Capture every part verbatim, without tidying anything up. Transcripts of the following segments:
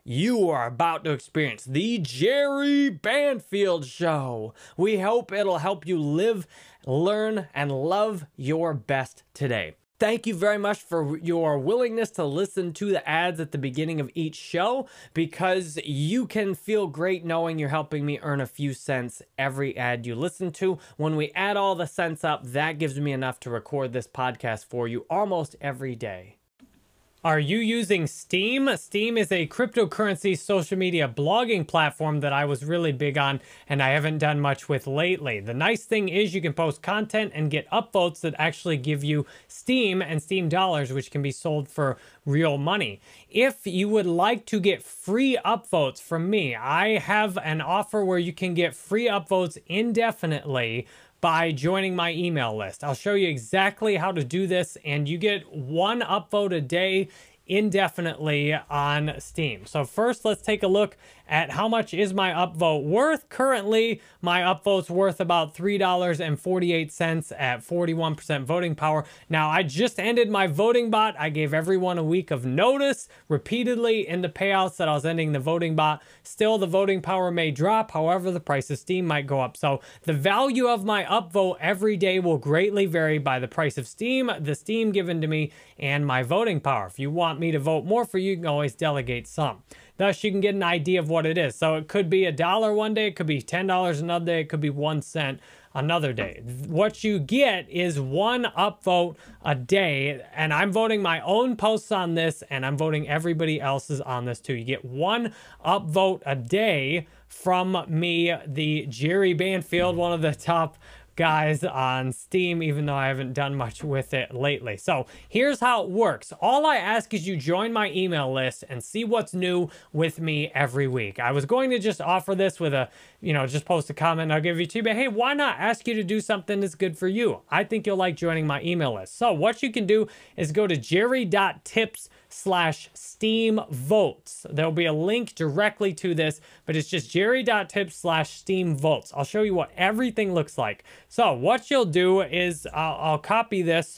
You are about to experience the Jerry Banfield Show. We hope it'll help you live, learn, and love your best today. Thank you very much for your willingness to listen to the ads at the beginning of each show, because you can feel great knowing you're helping me earn a few cents every ad you listen to. When we add all the cents up, that gives me enough to record this podcast for you almost every day. Are you using Steem? Steem is a cryptocurrency social media blogging platform that I was really big on and I haven't done much with lately. The nice thing is you can post content and get upvotes that actually give you Steem and Steem dollars, which can be sold for real money. If you would like to get free upvotes from me, I have an offer where you can get free upvotes indefinitely by joining my email list. I'll show you exactly how to do this, and you get one upvote a day indefinitely on Steem. So first, let's take a look at how much is my upvote worth. Currently, my upvote's worth about three dollars and forty-eight cents at forty-one percent voting power. Now, I just ended my voting bot. I gave everyone a week of notice repeatedly in the payouts that I was ending the voting bot. Still, the voting power may drop. However, the price of Steem might go up. So the value of my upvote every day will greatly vary by the price of Steem, the Steem given to me, and my voting power. If you want me to vote more for you, you can always delegate some. Thus, you can get an idea of what it is. So it could be a dollar one day, it could be ten dollars another day, it could be one cent another day. What you get is one upvote a day, and I'm voting my own posts on this, and I'm voting everybody else's on this too. You get one upvote a day from me, the Jerry Banfield, one of the top guys on Steem, even though I haven't done much with it lately. So here's how it works. All I ask is you join my email list and see what's new with me every week. I was going to just offer this with a, you know, just post a comment, I'll give you two, but hey, why not ask you to do something that's good for you? I think you'll like joining my email list. So what you can do is go to jerry.tips slash Steem votes. There'll be a link directly to this, but it's just jerry.tips slash Steem votes. I'll show you what everything looks like. So what you'll do is I'll, I'll copy this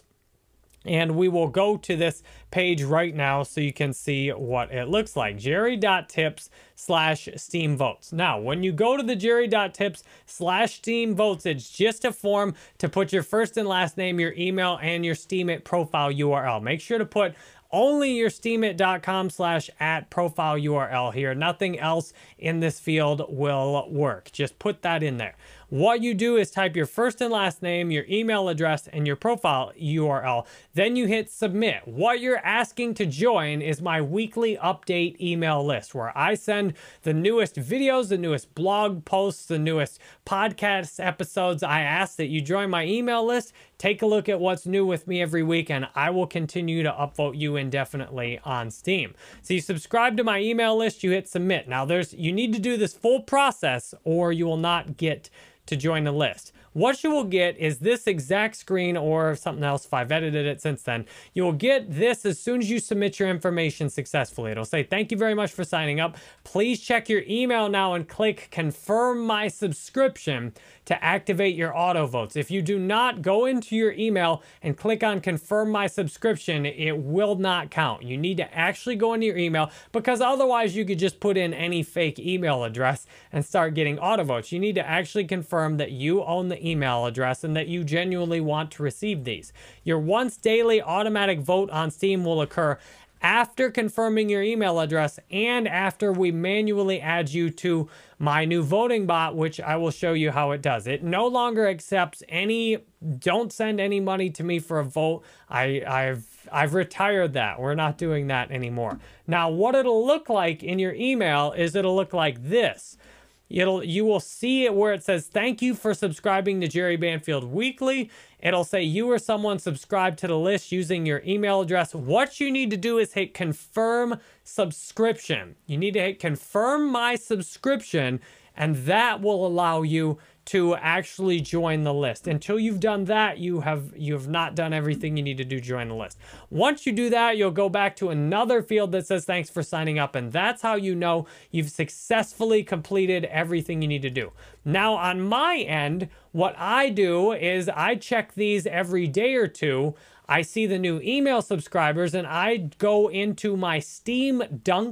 and we will go to this page right now so you can see what it looks like. Jerry.tips slash Steem votes. Now, when you go to the Jerry.tips slash Steem votes, it's just a form to put your first and last name, your email, and your Steemit profile U R L. Make sure to put only your steemit.com slash at profile U R L here. Nothing else in this field will work. Just put that in there. What you do is type your first and last name, your email address, and your profile U R L. Then you hit submit. What you're asking to join is my weekly update email list, where I send the newest videos, the newest blog posts, the newest podcast episodes. I ask that you join my email list, take a look at what's new with me every week, and I will continue to upvote you indefinitely on Steem. So you subscribe to my email list, you hit submit. Now there's, you need to do this full process or you will not get to join the list. What you will get is this exact screen, or something else if I've edited it since then. You will get this as soon as you submit your information successfully. It'll say, thank you very much for signing up. Please check your email now and click confirm my subscription to activate your auto votes. If you do not go into your email and click on confirm my subscription, it will not count. You need to actually go into your email, because otherwise you could just put in any fake email address and start getting auto votes. You need to actually confirm that you own the email address and that you genuinely want to receive these. Your once daily automatic vote on Steem will occur after confirming your email address and after we manually add you to my new voting bot, which I will show you how it does. It no longer accepts any, don't send any money to me for a vote. I, I've, I've retired that. We're not doing that anymore. Now, what it'll look like in your email is it'll look like this. It'll, you will see it where it says, thank you for subscribing to Jerry Banfield Weekly. It'll say you or someone subscribed to the list using your email address. What you need to do is hit confirm subscription. You need to hit confirm my subscription, and that will allow you to actually join the list. Until you've done that, you have you have not done everything you need to do to join the list. Once you do that, you'll go back to another field that says thanks for signing up, and that's how you know you've successfully completed everything you need to do. Now, on my end, what I do is I check these every day or two. I see the new email subscribers, and I go into my Steem Dunk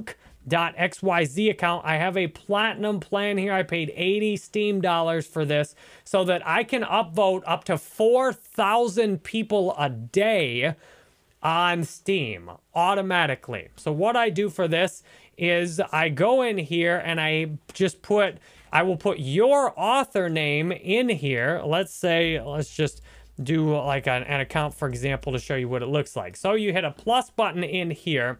.xyz account. I have a platinum plan here. I paid eighty Steam dollars for this so that I can upvote up to four thousand people a day on Steam automatically. So what I do for this is I go in here and I just put, I will put your author name in here. Let's say, let's just do like an, an account, for example, to show you what it looks like. So you hit a plus button in here.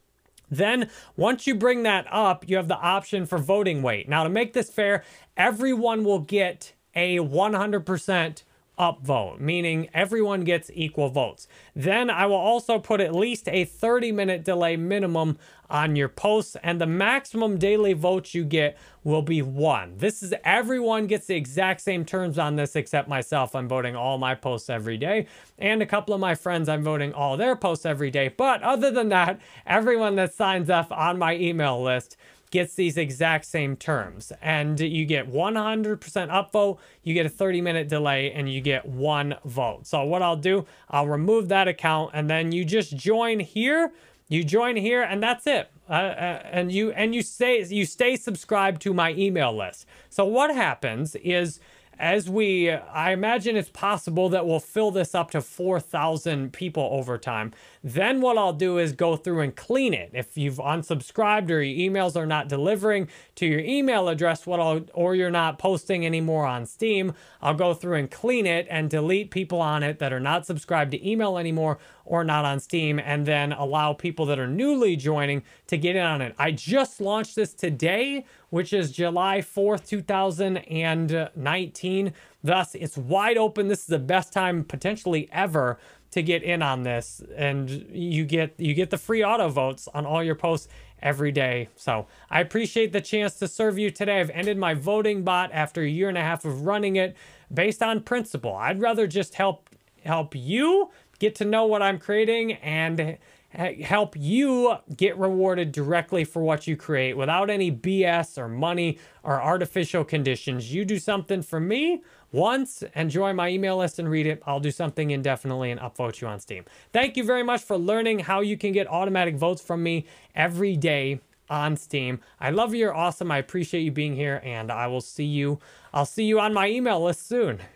Then once you bring that up, you have the option for voting weight. Now to make this fair, everyone will get a one hundred percent upvote, meaning everyone gets equal votes. Then I will also put at least a thirty minute delay minimum on your posts, and the maximum daily votes you get will be one. This is everyone gets the exact same terms on this except myself. I'm voting all my posts every day, and a couple of my friends, I'm voting all their posts every day. But other than that, everyone that signs up on my email list gets these exact same terms, and you get one hundred percent upvote, you get a thirty minute delay, and you get one vote. So what I'll do, I'll remove that account, and then you just join here. You join here, and that's it. Uh, uh, and you and you stay you stay subscribed to my email list. So what happens is, as we, I imagine it's possible that we'll fill this up to four thousand people over time. Then what I'll do is go through and clean it. If you've unsubscribed or your emails are not delivering to your email address, what I'll, or you're not posting anymore on Steam, I'll go through and clean it and delete people on it that are not subscribed to email anymore or not on Steam, and then allow people that are newly joining to get in on it. I just launched this today, which is July fourth, two thousand nineteen. Thus, it's wide open. This is the best time potentially ever to get in on this, and you get you get the free auto votes on all your posts every day. So I appreciate the chance to serve you today. I've ended my voting bot after a year and a half of running it based on principle. I'd rather just help help you get to know what I'm creating and help you get rewarded directly for what you create without any B S or money or artificial conditions. You do something for me once and join my email list and read it. I'll do something indefinitely and upvote you on Steam. Thank you very much for learning how you can get automatic votes from me every day on Steam. I love you. You're awesome. I appreciate you being here, and I will see you. I'll see you on my email list soon.